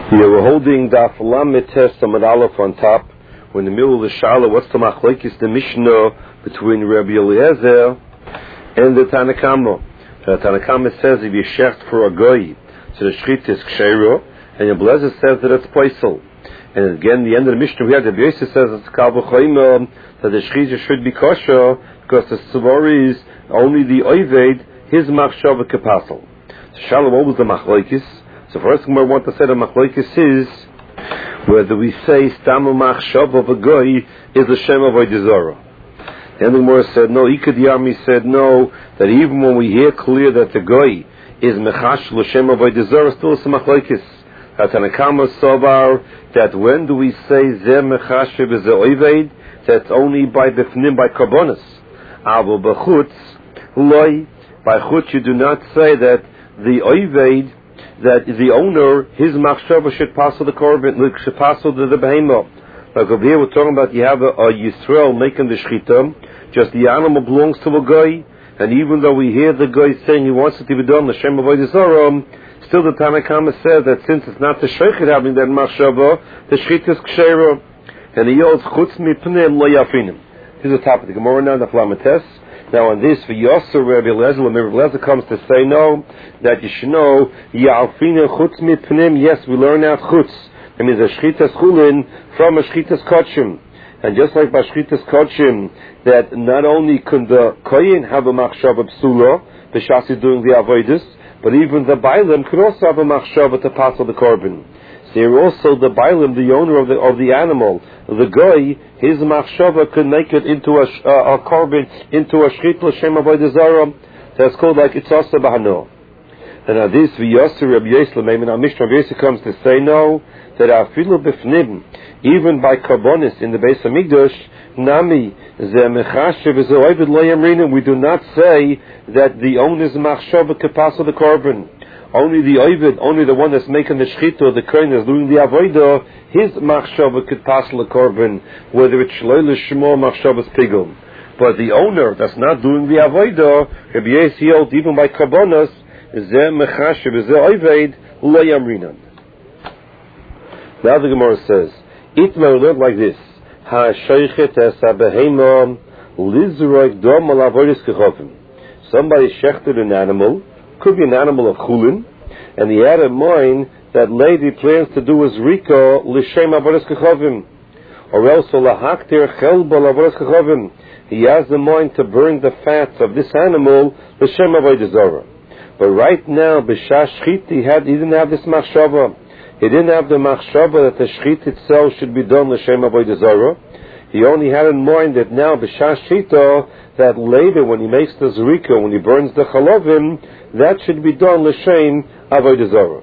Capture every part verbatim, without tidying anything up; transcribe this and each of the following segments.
Yeah, we're holding Daf Lamed Tes Amud Aleph on top. We're in the middle of the Shala. What's the machlokes, the Mishnah between Rabbi Eliezer and the Tanna Kama? The Tanna Kama says if you shecht for a goy, so the shchit is kshero, and Rabbi Eliezer says that it's poisel. And again, the end of the Mishnah we have, Rabbi Yosef says it's kal v'choyim, that the shchit should be kosher because the Savoris only the oived his machshava kapasel. So Shala, what was the machlokes? So first thing we want to say the machlokes is whether we say stamu machshav of a goy is the shem of Avodah. And the Gemara said no. Ikad Yami said no. That even when we hear clear that the goy is mechash l'shem of Avodah, still it's a machlokes. That Tanna Kama sovar that when do we say zeh mechash v'zeh oived? That's only by bifnim by karbonos. Avo b'chutz loy by chutz you do not say that the oived, that the owner, his machshava should pass the korban, should pass the, the behemoth. Like over here we're talking about you have a, a Yisrael making the shchita, just the animal belongs to a guy, and even though we hear the guy saying he wants it to be done, the Shem Avodah Zarah, still the Tanna Kama says that since it's not the sheikhid having that machshava, the shchita is kshera, and he yells, chutz mipnem lo yafinim. This is the top of the Gemara now, the Lamed Tes. Now on this, for Yosser Rabbi Eliezer, when Rabbi Eliezer comes to say no, that you should know, Ya'alfina chutz mipnim, yes, we learn out chutz. That means a shchitas chulin from a shchitas kotchim. And just like by shchitas kotchim, that not only can the koyin have a machshava psula, the shas is doing the avoidus, but even the bailim could also have a machshava to pass on the korban. So here also the bailim, the owner of the of the animal, the goy, his machshava could make it into a, uh, a korban, into a shchit l'shem avodah zarah. That's called like it's also bahano. And now this v'yosser Rabbi Yosef maybe our Mishnah Rabbi Yosef comes to say no, that afilu b'fnim, even by karbonis in the Beis Hamikdash, nami ze mechashev ze oived lo yamrina. We do not say that the owner's machshava could pass on the korban. Only the oived, only the one that's making the shchita, the kohen is doing the avodah, his machshava could pass the korban, whether it's shloi l'shmo machshavas pigel. But the owner that's not doing the avodah, Rabbi Yosef held even by karbonos, zeh mechashev zeh oived lo yamrinan. Now the Gemara says, Itmar learned like this: Ha sheichet es habehema lizroik dom al avodas kechovim. Somebody shechted an animal. Could be an animal of chulin, and he had in mind that lady plans to do his riko l'shem avodas kechovim, or else lahaktir chelba l'avodas kechovim. He has in mind to burn the fats of this animal l'shem avodah zarah. But right now, b'shas shchit, he had he didn't have this machshava. He didn't have the machshava that the shchit itself should be done l'shem avodah zarah. He only had in mind that now b'shas shchita, that later when he makes the zrika, when he burns the chalovim, that should be done l'shem avodah zarah.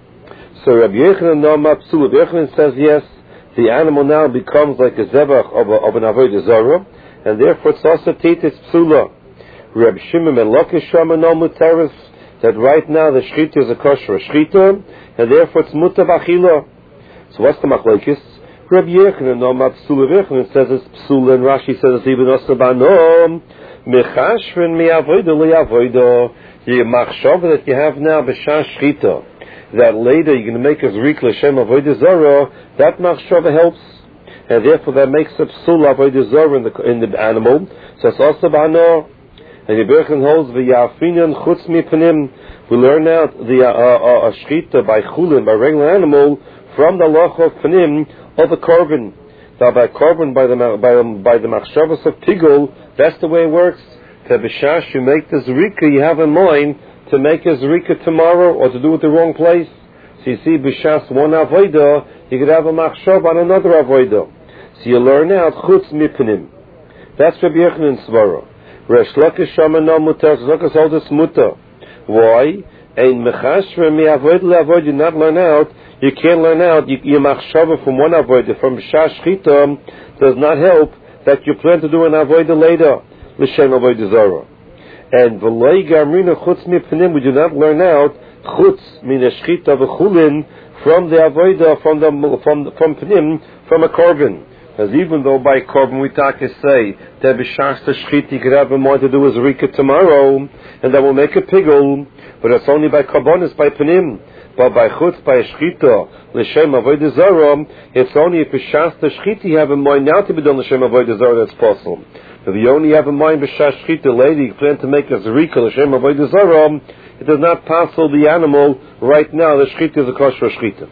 So Rabbi Yochanan no mapsul. Rabbi Yochanan says yes, the animal now becomes like a zebach of, a, of an avodah zarah, and therefore it's also titis psula. Rabbi Shimon ben Lakish shama no mutaris, that right now the shchita is a kosher shchita, and therefore it's mutar b'achila. So what's the machlokes? Rabbi Yochanan no mapsul. Rabbi Yochanan says it's psula, and Rashi says it's even also banom mechashven mi avodah li avodah. The machshava that you have now b'shas shchita, that later you're going to make a zrik l'shem avodah zarah, that machshava helps, and therefore that makes a psul avodah zarah in the in the animal. So it's also b'hanor. And the Berchen holds v'yafinan chutz mipanim. We learn out the uh, uh, uh, shchita by chulin, by regular animal, from the loch of panim of the korban. Now by korban, by the by the, by the machshavas of tigul, that's the way it works. To b'shash you make the zrika, you have in mind to make a zrika tomorrow or to do it the wrong place. So you see b'shas one avodah, you could have a machshav on another avodah. So you learn out chutz mipanim. That's Rabbi Yochanan svara. Resh Lakish shama no mutar. Lakish holds us mutar. Why? Ein mechashver mi avodah le'avodah. You not learn out. You can't learn out. You, your machshava from one avodah, from b'shas shchita, does not help that you plan to do an avodah later. L'shem avodah zarah. And v'loi gamrina chutz mipanim. We do not learn out chutz min shchita v'chulin from the avodah, from the from from panim, from a korban. As even though by korban we talk to say that b'shas the shchit you could have in mind to do his rika tomorrow, and that will make a pigul, but it's only by karbonis, by panim. But by chutz, by a shchita, l'shem avodah zarah, it's only if b'shas the shchita you have in mind now to be done l'shem avodah zarah that's possible. If you only have in mind b'shas shchita, lady, you plan to make a zrika l'shem avodah zarah, it does not passel the animal right now. The shchita is a kosher shchita.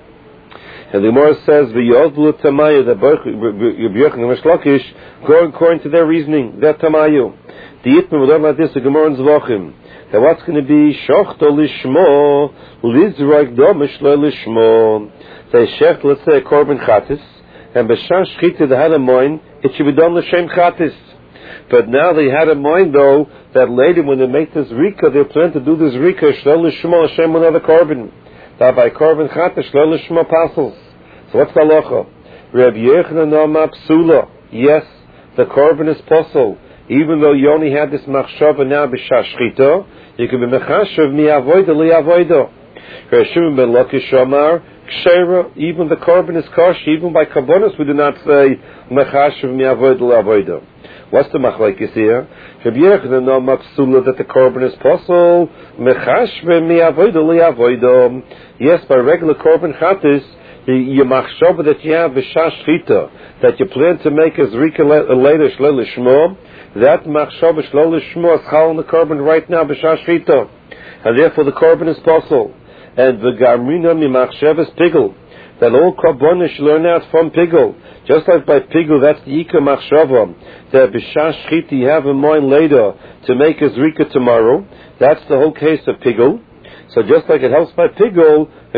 And the Gemara says, "V'yodlu tamayu," that Rabbi Yochanan and Rish Lakish go according to their reasoning. That tamayu. The Yitma will learn like this. The Gemara in Zvachim. That what's going to be shochto lishmo lizrak domish lo lishmo. They shecht, let's say, a korban chatis, and b'shan shchita they had a mind it should be done l'shem chatis. But now they had in mind, though, that later when they make this rika, they plan to do this rika shlo lishmo Hashem another korban. That by korban chatis shlo lishmo pasels. So what's the halacha? Rabbi Yochanan Amar psula. Yes, the korban is possible. Even though you only had this machshava now b'shas shchita, you can be mechashav mi avoida li avoida. Rabbi Shimon ben Lakish Amar kshera. Even the korban is kosher. Even by kabbonos we do not say mechashav mi avoida li avoida. What's the machlekes here? Rabbi Yochanan Amar psula that the korban is possible. Mechashav mi avoida li avoida. Yes, by regular korban chatis, your machshava that you have b'shas shchita, that you plan to make as rika later shlo lishmo, that machshava shlo lishmo is chal on the korban right now b'shas shchita, and therefore the korban is possible. And the gamrina mi machshava is pigel, that all korbanos learn out from pigel. Just like by pigel, that's the ikar machshava, that b'shas shchita you have in mind later to make as rika tomorrow. That's the whole case of pigel. So just like it helps by pigel, if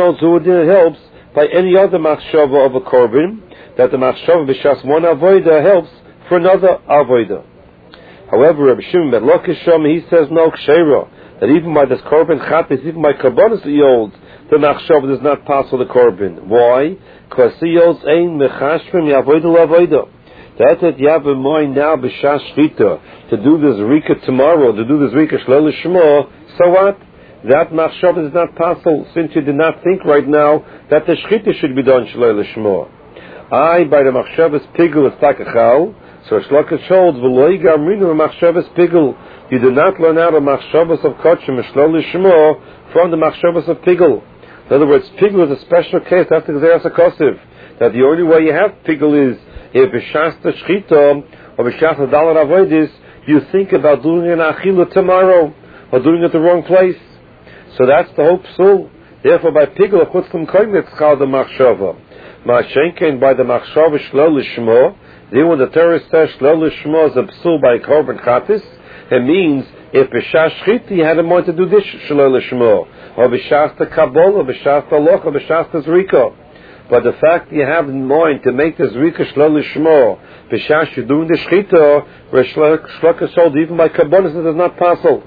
it helps by any other machshava of a korban, that the machshava b'shas one avoida helps for another avoida. However, Rabbi Shimon ben Lakish, he says no kshera, that even by this korban chatis, even by kabbonos he holds, the machshava does not pass for the korban. Why? Because he holds ein mechashvim yavoida lavoida. That's it. You have in mind now b'shas shchita to do this rika tomorrow, to do this rika shlo lishmo. So what? That machshava is not possible, since you did not think right now that the shchita should be done shlo lishmo. I, by the machshava's pigul, it's takachal, so Shlakish holds, v'loi gamrinu machshava's pigul. You do not learn out of machshavas of kachim shlo lishmo from the machshavas of pigul. In other words, pigul is a special case, that's the Gzeras HaKosiv, that the only way you have pigul is if b'shas the shchita, or b'shas the dalar avoidis, you think about doing an achila tomorrow, or doing it the wrong place. So that's the whole psul. Therefore, by pigul of chutzim koim, it's called the machshava. Ma'ashenkein by the machshava shlo lishmo. Then when the Torah says shlo lishmo is a psul by korban chatis, it means if b'shas shchita you had a mind to do this shlo lishmo, or b'shas the kabbalah, or b'shas the loch, or b'shas the zrika. But the fact you have in mind to make the zrika shlo lishmo, b'shas you're doing the shchita, where shlokas hold even by kabbalah it is not possible.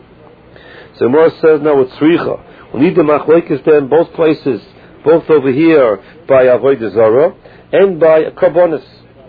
So Gemara says now it's tzricha. We need the machlekes there in both places, both over here by avodah zarah and by kabbonos.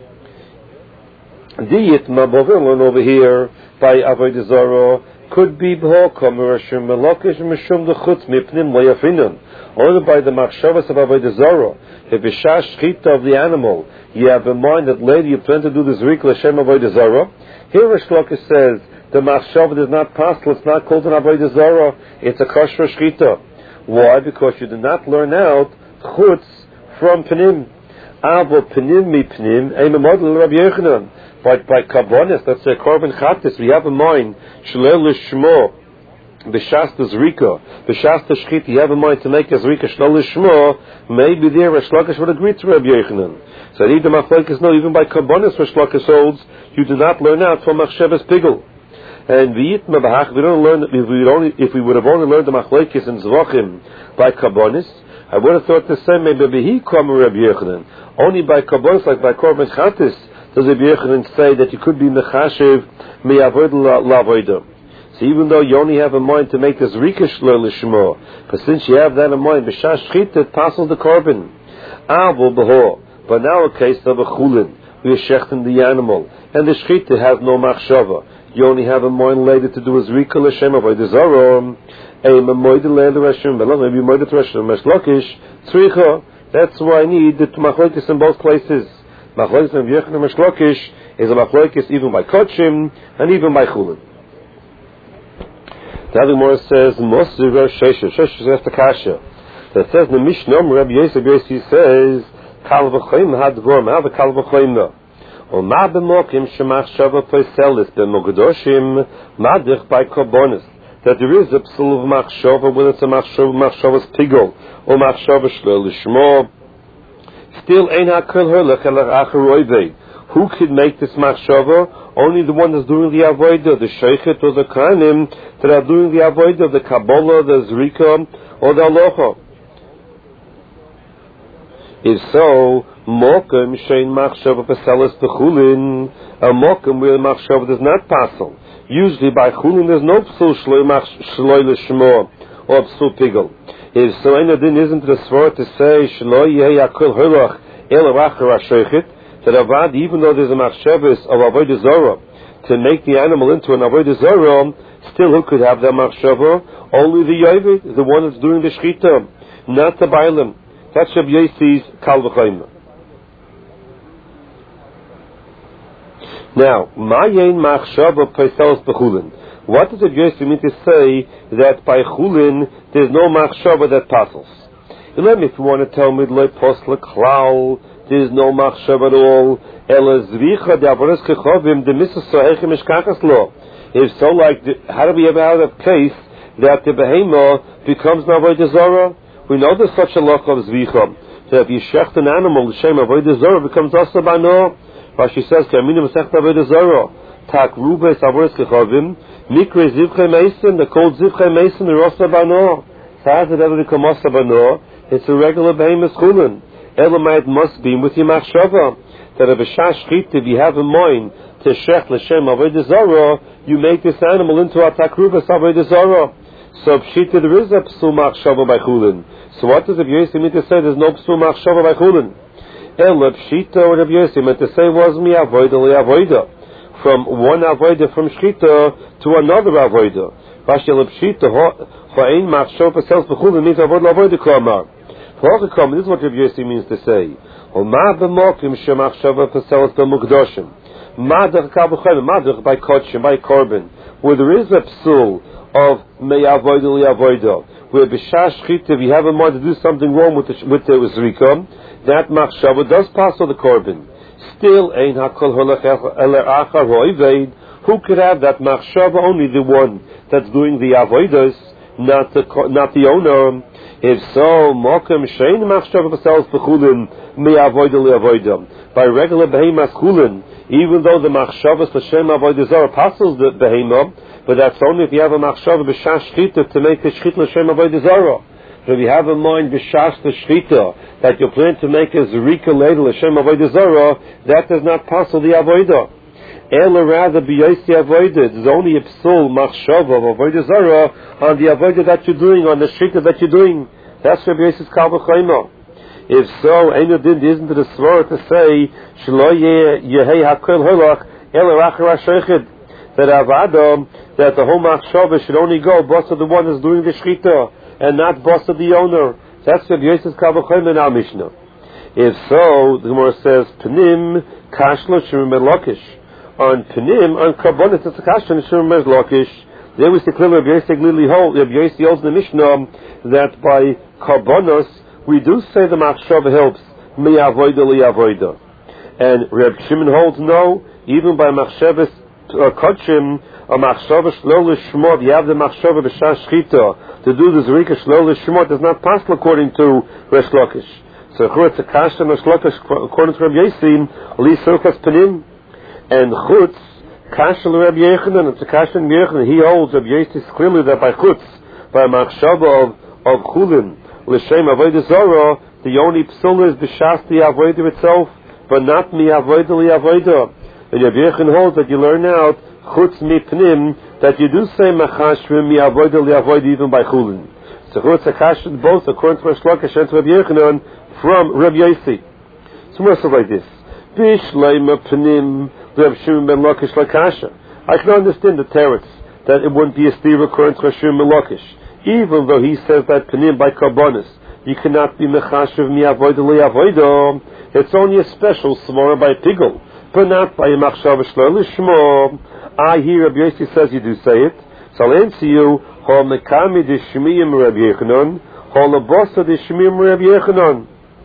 Diyit mabovilon over here by avodah zarah could be b'hokam rashim melokish mishum dechutz mipnim loyafinon. Only by the machshavas of avodah zarah. If b'shas shchita of the animal you have in mind that later you plan to do the zrik l'shem avodah zarah. Here Rish Lakish says the machshava does not pass, it's not called an avodah zarah, it's a kosher shchita. Why? Because you do not learn out chutz from pnim. Avo pnim mi pnim, a model Rabbi Yochanan. But by kabbonos, let's say korban chatis, we have in mind shlo lishmo b'shas the zrika, b'shas the shchita, you have in mind to make a zrika shlo lishmo. Maybe there Rish Lakish would agree to Rabbi Yochanan. So I need the machlekes no, even by kabbonos Rish Lakish holds, you do not learn out from machshavas pigul. And we don't learn if we only if we would have only learned the machlekes in Zvachim by kabbonos, I would have thought the same. Maybe he come Rabbi Yochanan only by kabbonos, like by korban chatis. Does Rabbi Yochanan say that you could be mechashiv mi'avoid la'avoida? So even though you only have in mind to make this rika shlo lishmo, but since you have that in mind, b'shas shchita it passes the korban. Avol b'ho. But now a case of a chulin, we are shechting the animal, and the shchita has no machshava. You only have a mind later to do a zrika l'shem avodah zarah. A memoid later Hashem, but maybe memoid to Hashem Meshlakish tzricha. That's why I need the machlokes in both places. Machlokes in Yochanan Meshlakish is a machlokes even by kochim and even by chulin. The other Gemara says Mosir Sheshes. Sheshes is the kasha. That says in the Mishnah, Rabbi Yosef Yossi says, Kal v'choim hadvor, ma v'kal v'choim. O ma b'mokim shemachshava poiselis b'mogdoshim, madich by korbanos. That there is a psul of machshava, whether it's a machshava, machshava's pigol, or machshava shlo lishmo. Still, ein hakol herlech elach acher oived. Who could make this machshava? Only the one that's doing the avodah, the sheichet or the kahanim that are doing the avodah, the kabbalah, the zrika, or the aloha. If so, mokum shein machshava paselis b'chulin, a mokum where the machshava does not passel. Usually by chulin there's no psul shloi l'shmo or psul pigel. If so, ein adin isn't the svara to say shloi yeh yakol herlach el rachar ha-sheichet, that avad, even though there's a machshavas of avodah zarah to make the animal into an avodah zarah, still who could have that machshava? Only the yovid, the one that's doing the shchita, not the bailim. That's Rabbi Yossi's kal v'choim. Now, ma'yein machshava peiselos b'chulin. What does Rabbi Yossi mean to say that by chulin there's no machshava that passes? Let me, if you want to tell me loy posla klal, there's no machshava at all. Ela zricha de avodas kechovim de misas sohechem eshkachas lo. If so, like, the, how do we ever have a case that the behema becomes an avodah zarah? We know there's such a loch of zricha. So if you shecht an animal, the shem avodah zarah becomes asa bano. Rashi says, "Kamina mesech avodah zarah." Tak rubes avodas kechovim mikre zivchei meisen. The cold zivchei meisen the asa bano. So how does it ever become asa bano? It's a regular behemoth chulin. Elamite must be with your machshava that if a shashchit, if you have a mind to shech l'shem avodah zarah, you make this animal into a takruvas avodah zarah. So pshita there is a psul machshava by chulin. So what does Rabbi Yossi mean to say? There's no psul machshava by chulin. Ela pshita or Rabbi Yossi meant to say was mi avodah li'avodah, from one avodah from shchita to another avodah. Rashi ela pshita ha'ein machshava pasels b'chulin means avodah li'avodah klamar. This is what Rabbi Yossi means to say. By kotshim, by korban, where there is a psul of me'avodah li'avodah, where b'shash chita, if you have a mind to do something wrong with the, with the zrika, that machshava does pass on the korban. Still, ein hakol holach el achar ho'ived. Who could have that machshava? Only the one that's doing the avodas, not the not the owner. If so, mokem shein machshava paselis b'chulin me'avodah li'avodah. By regular behemas chulin, even though the machshavas l'shem avodah zarah passes the behema, but that's only if you have a machshava b'shash shchita to make the shchita l'shem avodah zarah. So if you have a mind b'shash the shchita that you plan to make a zrika later l'shem avodah zarah, that does not pass the avodah. Ela rather b'yossi avodah. There's only a psul machshava of avodah zarah on the avodah that you're doing, on the shchita that you're doing. That's Rabbi Yossi's kal v'choim. If so, ein adin isn't the svara to say shlo yehei hakol holach ela rachar ha-sheichet, that avada, that the whole machshava should only go boss of the one who's doing the shchita and not boss of the owner. That's Rabbi Yossi's kal v'choim in our Mishnah. If so, the Gemara says pnim kashlo shemim lokish. On Panim, on Karbonis, it's a Kashan, Shurmez Lakish. There we see clearly, Rabbi Yossi clearly holds, Rabbi Yossi holds in the Mishnah that by Karbonis, we do say the Machshava helps, Mi Avoida Li Avoida. And Rabbi Shimon holds no, even by Machshavas uh, Kodshim, a Machshava Shlo Lishmot, you have the Machshava B'Shash Shchita, to do the Zerika Shlo Lishmot does not pass according to Resh Lakish. So it's a Kashan, Resh Lakish, according to Rabbi Yossi, Li Surkas Panim. And chutz, kashal Rabbi Yechanan, it's a kashal Yechanan. He holds Rabbi Yossi clearly that by chutz, by machshava of of chulin, l'shem avodah zarah, the only psul is b'shas the avodah itself, but not mi avodah li avodah. And Rabbi Yechanan holds that you learn out chutz mi pnim, that you do say machashrim mi avodah li avodah even by chulin. So chutz a kashal both according to Resh Lakish and to Rabbi Yechanan from Rabbi Yossi. So more so like this. Bishleima pnim. I can understand the teretz that it wouldn't be a steer according to Rashim Melokish, even though he says that Panim by Karbonis you cannot be mechashiv mi avodah li avodah. It's only a special svara by Pigel, but not by a machshav shlo lishmo. I hear Rabbi Yossi says you do say it, so I'll answer you. Ha mekami de shmiyim Rabbi Yechanan Holabosa de Shemim Rabbi Yechanan.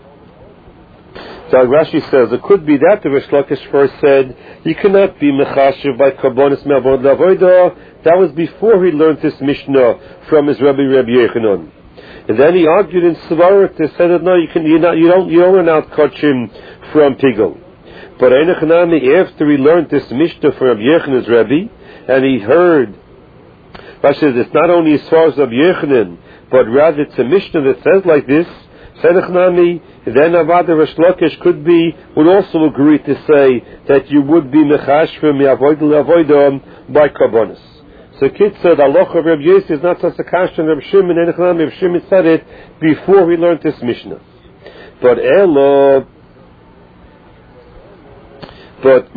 So Rashi says it could be that the Rish Lakish first said you cannot be mechashiv by karbonis me'avod lavoida. That was before he learned this Mishnah from his Rabbi Rabbi Yechanan. And then he argued in Svarat to say that no, you can, you not, you don't, you don't learn out kachim from pigel. But Einachanami, after he learned this Mishnah from Rabbi Yechanan's Rabbi, and he heard, Rashi says it's not only as far as Rabbi Yechanan, but rather it's a Mishnah that says like this. Einachanami, then Avada Rish Lakish could be, would also agree to say that you would be mechashvim me'avoid le'avoidom by karbonis. So Kid said, Allah of Rabbi Yossi is not such a kasha and Rabbi Shimon, and Rabbi Shimon said it before he learned this Mishnah. But Elo, but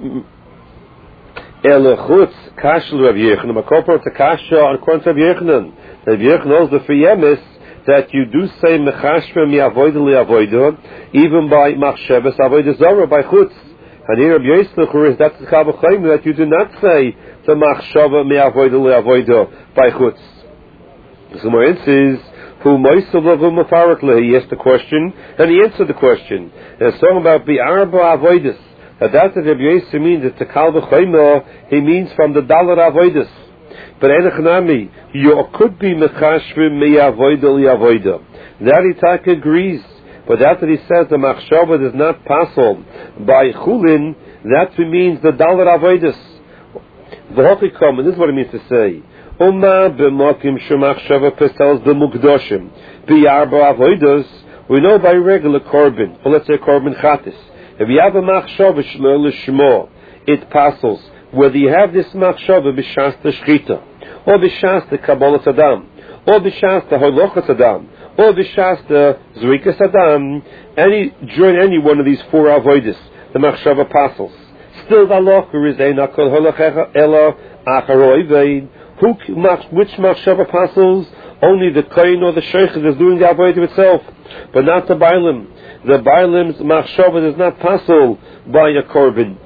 Elo Chutz, kasha Rabbi Yechanan, Makopar to kasha on according to Rabbi Yechanan. Rabbi Yechanan knows the Fiyemis that you do say mechashvim me'avoid le'avoidom, even by machshavas avodah zara, by Chutz. And here Rabbi Yossi is that's the Kabbalah that you do not say the machshava me'avoida le'avoida by chutz. So more says, who moisav mafarat lehi, he asked the question, and he answered the question. And it's talking about bi'arba avoidus. That that's what Rabbi Yossi means, it's the Kabbalah, he means from the dollar avoidus. But enachnami, you could be mechashvim me'avoida le'avoida. That he tak agrees. But after he says the machshava is not possible by chulin, that means the dollar avoidus. V'hochikom, and this is what it means to say. Uma b'mokim shemachshava pesels b'mukdoshim b'yarba avoidus. We know by regular korban, or let's say korban chatis. If you have a machshava shlo l'shmo, it passes whether you have this machshava b'shas the shchita, or b'shas the kabbalas adam, or b'shas the holochas adam, or b'shas the zrikas adam, any during any one of these four avoidus, the machshava passes. Still, the halacha is eina kol halacha ela acharoi vein. Who, which machshava passes? Only the kohen or the sheikh is doing the avodah itself, but not the bailim. The bailim's machshava is not passel by a korban.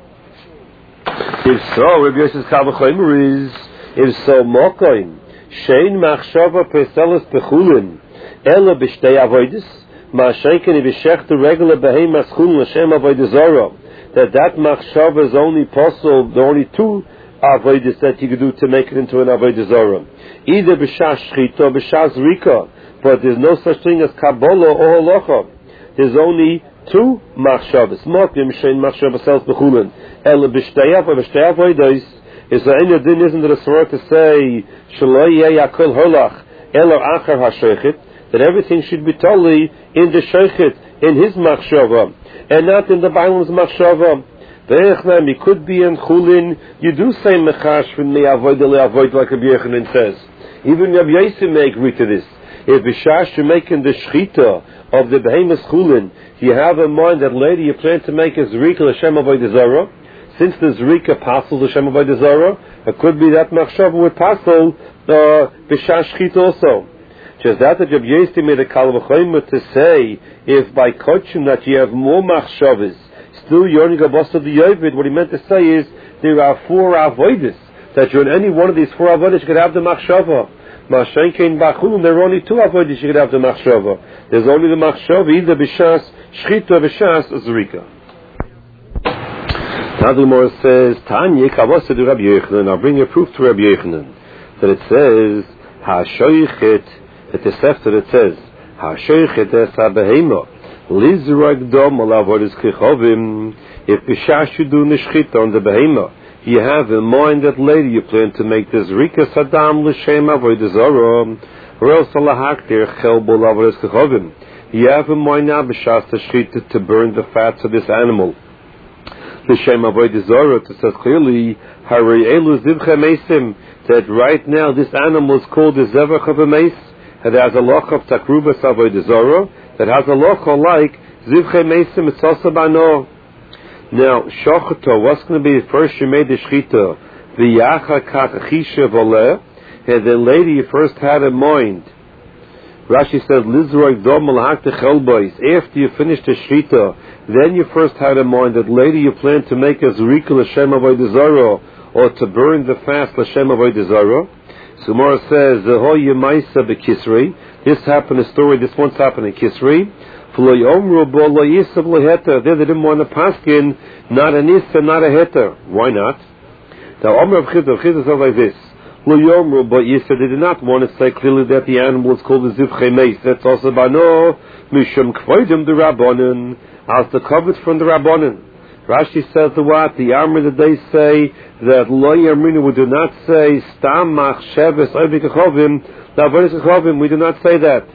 If so, Rabbi Yossi's Kabbalah is if so mokoin shein machshava peselas pechulin ela b'shtei avodas ma'asheiken b'shech the regular behemas chulin l'shem avodah zara. That that machshava is only possible, the only two avodas that you can do to make it into an avodah zara. Either b'shas shchita or b'shas rika, but there's no such thing as kabbalah or halacha. There's only two machshavas. Mokim shein machshava self b'chulin ela b'shtei avodas. Is there any din isn't there a sort to say shelo yeh yakol holach ela achar hashochet, that everything should be totally in the shochet, in his machshava, and not in the Bailam's machshava. Ve'echnam, he could be in chulin. You do say mechash from me'avoid le'avoid like Rabbi Yechanan says. Even Rabbi Yossi may agree to this. If b'shash you're making the shchita of the behemoth chulin, you have in mind that later you plan to make a zrika l'shem avodah zara. Since the zrika passes l'shem avodah zara, it could be that machshava would passel b'shash shchita also. Just that that Rabbi Yossi made a kal v'chomer to say, if by kochim that you have more machshavas, still you're only gabos of the yovid. What he meant to say is there are four avodas that you're in any one of these four avodas you could have the machshava. Ma'ashenkein b'chulin, there are only two avodas you could have the machshava. There's only the machshava either b'shas shchita or b'shas zrika. Tadlimor says Tanya kavos to Rabbi Yechanan. I'll bring a proof to Rabbi Yechanan that it says ha'shoychet. It is after it says ha'shoychet es ha'behema lizrag dom alavodas kichovim. If b'shash you do nishchita on the behema, you have in mind that later you plan to make this rika sadam l'shem avodah zara, or else alahakter chelbo alavodas kichovim. You have in mind now b'shas tashchita to burn the fats of this animal l'shem avodah zara. It says clearly harei elu zivcha meisim, that right now this animal is called the zevach of a mace. That has a loch of takrubas avodah zara, that has a loch like zivche meisim. It's also bano. Now shochato, what's going to be first? You made the shchita v'yacha kach chisha voleh, and then later you first had in mind. Rashi said lizroi dom l'hakte chelbois. After you finished the shchita, then you first had in mind that later you plan to make a zrika l'shem avodah zara, or to burn the fast l'shem avodah zara. So Gemara says, "Zeho Yemaisa beKisrei." This happened. A story. This once happened in Kisrei. There they didn't want to paskin, not an issa, not a heter. Why not? Now, Omer of Chizah, Chizah says like this. Lo yomru, but Yisra, they did not want to say clearly that the animal is called the Zivchei Meis. That's also Bano, Mishum Kvoidim the Rabbonin, as the covet from the Rabbonin. Rashi says the what? The armor that they say that Lo Yamrinu, we do not say Stam Mach Sheves Oivik Achovim, Lavonis Achovim, we do not say that.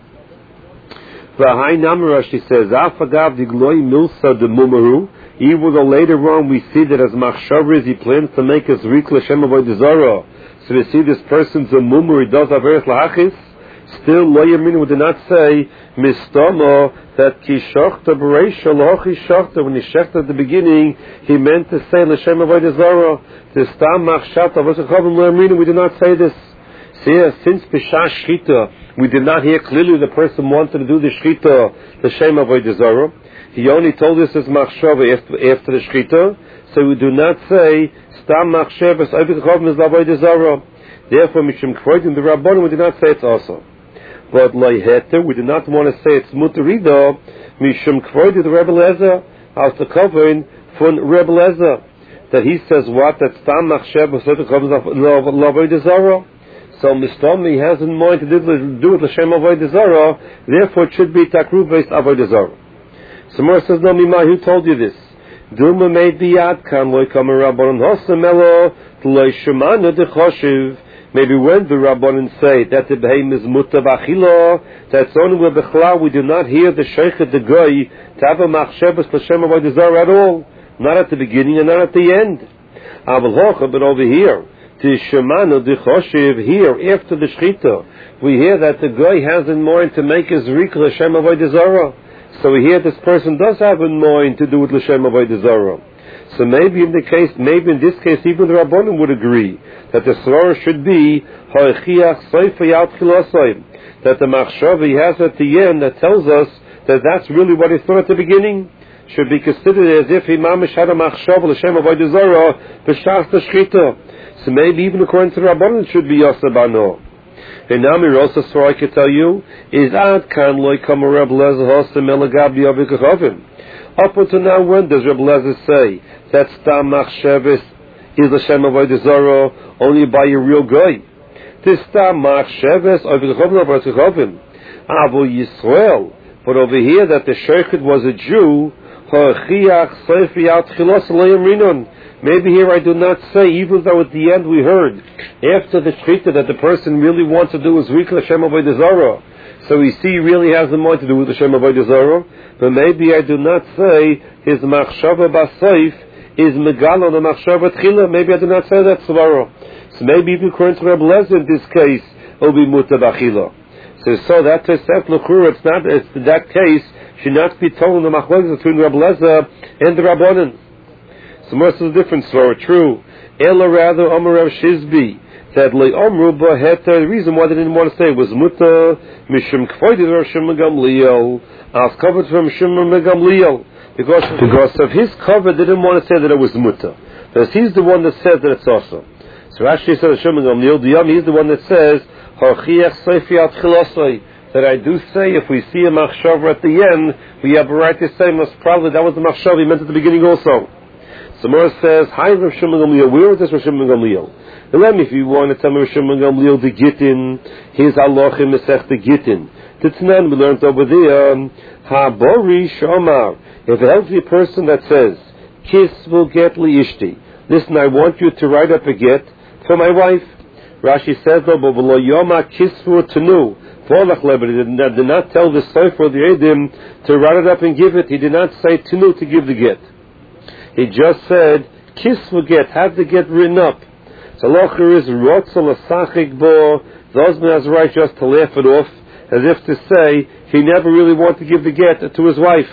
V'hai Namar, Rashi says, Afagav Digloi Milsa de Mumaru, even though later on we see that as Machshavriz, he plans to make us Rik L'Shem Avodah Zarah. So we see this person's a mumur, he does Averes Lahachis. Still, Lo Yamin would not say, Mistama, that Ki Shochta Bereisha Lochi Shochta, when he shecht at the beginning, he meant to say L'Shem Avodah Zarah. The Stam Machshat Avodah Chavim Lo Yamin, we do not say this. See, since Pesha Shchita, we did not hear clearly the person wanted to do the Shchita, L'Shem Avodah Zarah. He only told us as machshava after, after the shchita, so we do not say stam machshavas oivik chovim is lavodah zarah. Therefore, mishum kvoidim the rabbanim, we do not say it's also. But loy heter, we do not want to say it's muterido mishum kvoidim the Rebbe Lezer as the covering from Rebbe Lezer that he says what that stam machshavas oivik chovim is lavodah zarah. So Mistami has in mind to do it l'shem avodah zarah. Therefore, it should be takruv based avodah zarah. Samar says, no, Mimai, who told you this? Duma made the yad kan loy kam rabbanon hosamelo loy shemana dechoshiv. Maybe when the rabbanon say that the behem is muta b'achila, that's only where b'chla we do not hear the sheikh the goy to have a machshavas l'shem avodah zarah at all, not at the beginning and not at the end. Aval hocha, but over here, to shemana dechoshiv, here after the shchita, we hear that the goy has in mind to make his rik l'shem avodah zarah. So we hear this person does have in mind to do with L'Shem Avodah Zarah. So maybe in the case, maybe in this case, even the Rabbanim would agree that the Sorah should be Ha'echiach Soifa Yad Chilosai, that the Machshava he has at the end that tells us that that's really what he thought at the beginning should be considered as if he mamish had a Machshava L'Shem Avodah Zarah b'shas the Shchita. So maybe even according to the Rabbanim it should be Yosabano. And now we also so I can tell you is ad kan loy kam Reb Lezer hosem elagab yavik chavim. Up until now, when does Reb Lezer say that stam machshavas is L'Shem Avodah Zarah only by a real guy? This stam machshavas avik chavim avik chavim. Avu Yisrael, but over here that the sheikh was a Jew. Ha'chiach seifi out chilos leim rinon. Maybe here I do not say, even though at the end we heard, after the shchita, that the person really wants to do is Rik L'Shem Avodah Zarah. So we see he really has the mind to do with L'Shem Avodah Zarah. But maybe I do not say his Machshava B'Seif is Megal on the Machshava Tchila. Maybe I do not say that Svarah. So maybe even according to Reb Lezer in this case, it will be Muta B'Achila. So, so that Tesef L'Chur, it's not, it's, in that case, should not be told in the Machlokes between Reb Lezer and the Rabbanan. So most of the difference are true. Ela rather Omer Rav Shizbi that le Omru Baheta. The reason why they didn't want to say it was Muta Mishum Kvoidid Rav Shimon Gamliel as covered from Shimon Gamliel because because of his cover they didn't want to say that it was Muta. Because he's the one that says that it's also. So Rashi says Shimon Gamliel. The Yom he's the one that says Harchiach Seifi At Chilosai. That I do say if we see a machshav at the end we have a right to say most probably that was the machshav he meant at the beginning also. So Mora says, hi Rav Shimon Gamliel, where is this Rav Shimon Gamliel? And let me, if you want to tell me Rav Shimon Gamliel, the Gittin, his Alochim Mesech the Gittin. Titnan, we learned over there, Ha-bori shomar, if it helps a person that says, Kis will get li ishti. Listen, I want you to write up a get for my wife. Rashi says, though, but v'lo yoma kisvu tenu. Volach leber, he did not tell the Sefer, the Edim, to write it up and give it. He did not say tenu to give the get. He just said, kiss will get, have the get written up. So locher is rotzal asachik bo, the husband has the right just to laugh it off, as if to say, he never really wanted to give the get to his wife.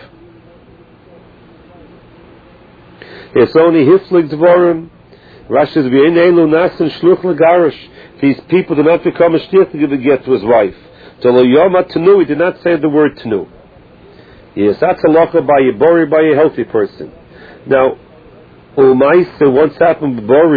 It's only hiflig dvorim. Rashi says, v'einelu nasin shluch legarish. These people do not become a shtiach to give the get to his wife. To lo yoma tenu, he did not say the word tenu. Yes, that's a locher by a bori, by a healthy person. Now, Umaisa once happened with Bori,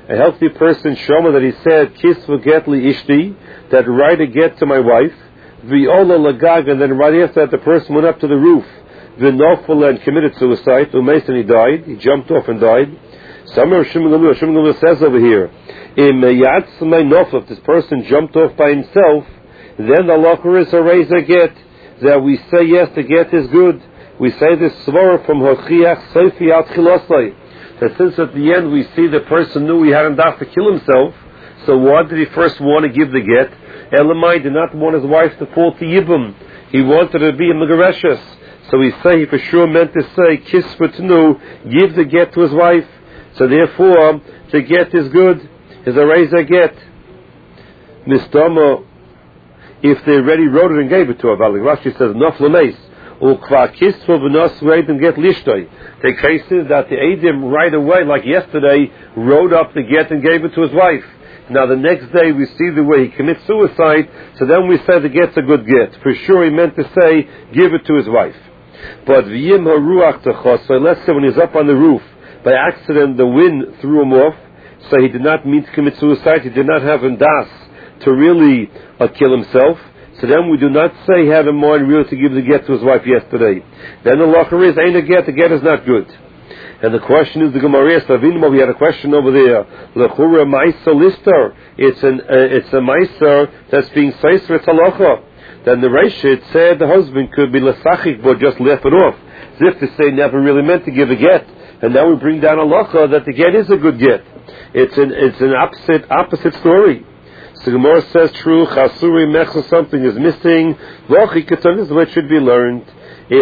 a healthy person, Shoma, that he said, Kisvu get li ishti, that write a get to my wife, V'ola lagag, and then right after that the person went up to the roof, V'nofel and committed suicide, Umeis, and he died, he jumped off and died. Somewhere Shimon Gamliel says over here, if this person jumped off by himself, then the locker is a raise a get, that we say yes, the get is good. We say this svara from Hochiach Sofi Al Chilosai, that since at the end we see the person knew he hadn't enough to kill himself, so why did he first want to give the get? Elamai did not want his wife to fall to Yibum. He wanted to be a Megareshes. So we say he for sure meant to say, kiss for Tnu, give the get to his wife. So therefore, the get is good. Is a razor get. Mistama, if they already wrote it and gave it to her, Rashi says, Noflameis. Ukva kisfu v'nos v'edim get lishtoi. The case is that the Edim right away, like yesterday, wrote up the get and gave it to his wife. Now the next day we see the way he commits suicide, so then we say the get's a good get. For sure he meant to say, give it to his wife. But v'yim haruach techos, so let's say when he's up on the roof, by accident the wind threw him off, so he did not mean to commit suicide, he did not have a das to really uh, kill himself. So then we do not say he had a mind really to give the get to his wife yesterday. Then the locker is, ain't a get, the get is not good. And the question is, the Gemara Savinimo, we had a question over there. Lechura Maisa Lister. It's an uh, it's a Maisa that's being Seiser, it's halacha. Then the Reish, it said the husband could be Lesachik, but just left it off. As if to say never really meant to give a get. And now we bring down a halacha that the get is a good get. It's an it's an opposite opposite story. So Gemara says true, Chasuri Mechsa, something is missing. Lochi Ketan is the way it should be learned. If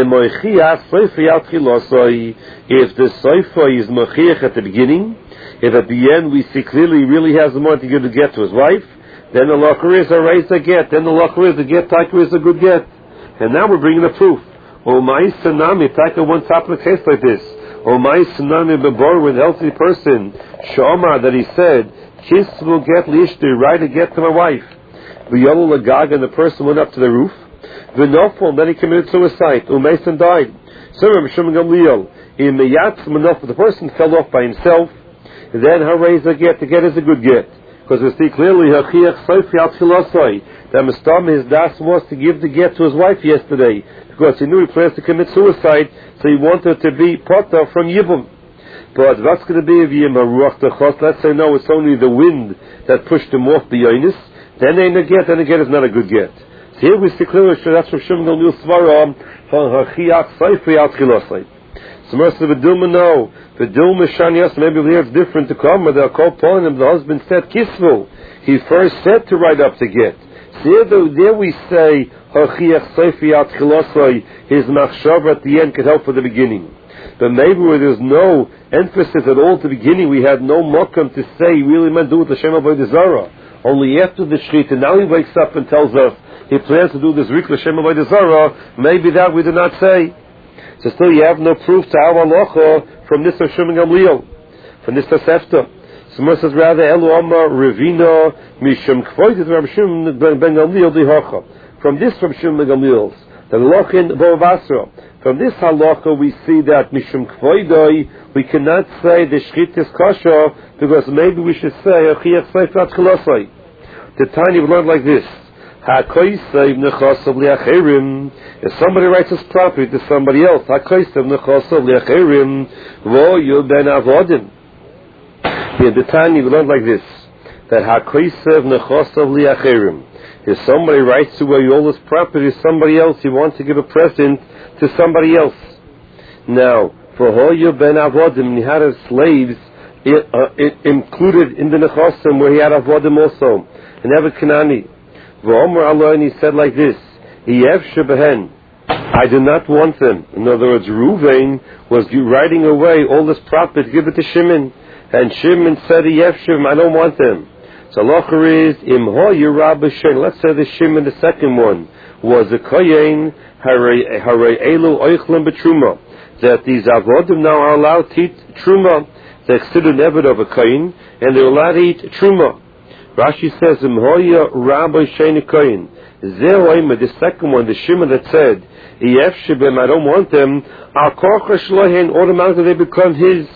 the Seifa is Mechiach at the beginning, if at the end we see clearly he really has the money to give the get to his wife, then the locker is a raise a get, then the locker is the get, Taika is a good get. And now we're bringing the proof. O Mai Sanami, Taika one top of the case like this. O Mai Sanami Bebor, with a healthy person, Shomar, that he said, Kiss will get lishti, write a get to my wife. V'yolu Lagag, and the person went up to the roof. V'nofel, then he committed suicide. Umeis died. So Rabbi Shimon Gamliel, in Meyatz Menofel, the person fell off by himself. Then Harayz a get, the get is a good get. Because we see clearly, Hachiach Sofi Al Chilosai, that Mistam, his das was to give the get to his wife yesterday. Because he knew he plans to commit suicide, so he wanted to be potter from Yibum. But what's going to be if Yim HaRuach Techos? Let's say no, it's only the wind that pushed him off the Yonis. Then ain't a get, then a get is not a good get. So here we see clearly that's from Shimon Gamliel Svara from Hachiach Sofi Al Chilosai. So most of the Dilma know the Dilma Shanias, maybe here it's different to come, but they'll call upon him. The husband said Kisvu. He first said to write up the get. So there, there we say Hachiach Sofi Al Chilosai, his machshava at the end could help for the beginning. But maybe where there's no emphasis at all at the beginning, we had no mokum to say he really meant to do it L'Shem Avodah Zarah. Only after the Shrit, and now he wakes up and tells us he plans to do this Rik L'Shem Avodah Zarah, maybe that we did not say. So still you have no proof to our halacha from this of Shimon Gamliel, from this Tosefta. So Moshe says rather, Elu Amar Revina Mishum Kvoitet Rabbi Shimon Ben Gamliel Dihacha. From this from Shimon Gamliel's, the halacha in Bovasra. From this halacha we see that Mishum Kvoidoi, we cannot say the Shchit is kosher, because maybe we should say Achiach Seifat Chilosai. The tiny we learned like this. If somebody writes his property to somebody else, yeah, the tiny we learned like this. That if somebody writes to all his property to somebody else, he wants to give a present to somebody else. Now, for Hoyo ben Avodim, he had his slaves it, uh, it included in the Nechosim where he had Avodim also. And Eved Kanani. V'omer Allah, and he said like this, Yev shebehen, I do not want them. In other words, Ruvain was writing away all this property, give it to Shimon. And Shimon said, Yev shebehen, I don't want them. So Locher is, Im ho yirah b'shen, let's say the Shimon, the second one, was a koyen, harei elu oichlem b'truma, that these avodim now are allowed to eat truma. They're considered evid of a kohen, and they're allowed to eat truma. Rashi says, Im ho yirah b'shen koyen. Zehoima, the second one, the Shimon that said, Yef shebem, I don't want them, al korcha shlohen, automatically they become his.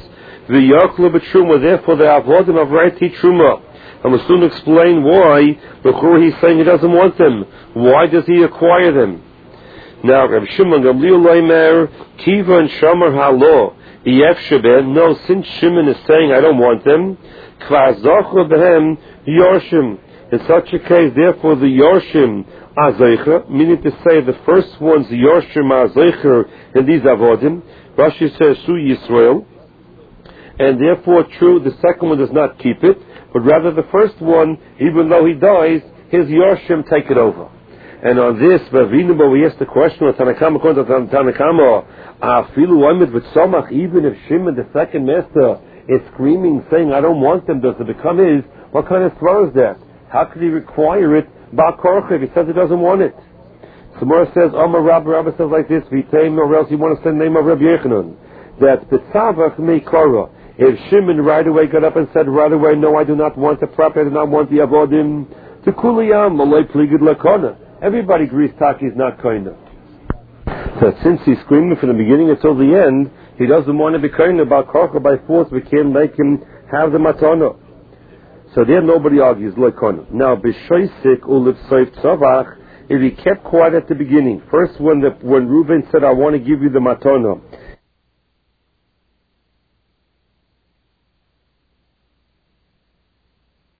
v'yaklu b'truma. Therefore, the avodim of right truma. And we'll soon explain why. B'chur he's saying he doesn't want them. Why does he acquire them? Now, Reb Shimon Gamliel Leimer Kiva and Shomer Halo Ef Sheben. No, since Shimon is saying I don't want them, Kvar Zochla Behem Yorshim. In such a case, therefore, the Yorshim Azeicher, meaning to say the first one's the Yorshim Azeicher in these avodim. Rashi says Su Yisrael, and therefore, true, the second one does not keep it, but rather the first one, even though he dies, his Yorshim take it over. And on this, we ask the question of Tanakama, Tanakama, Afilu Oimid V'tzomach, even if Shimon, the second master, is screaming, saying, I don't want them, does it become his? What kind of throw is that? How could he require it? Ba Korchev, he says he doesn't want it. Samora says, Omar Rabba, Rabba says like this, V'teim, or else you want to say the name of Rabbi Yechanan, that B'tzavach mei Korah, if Shimon right away got up and said right away, no, I do not want the property, I do not want the avodim, to Kuliyam, Malay Pligid Lakona. Everybody agrees Taki is not koina. So since he's screaming from the beginning until the end, he doesn't want to be koina about korcha by force. We can't make him have the matana. So there nobody argues like koina. Now b'shoisik uliv soif tzavach. If he kept quiet at the beginning, first when the when Reuben said, "I want to give you the matana,"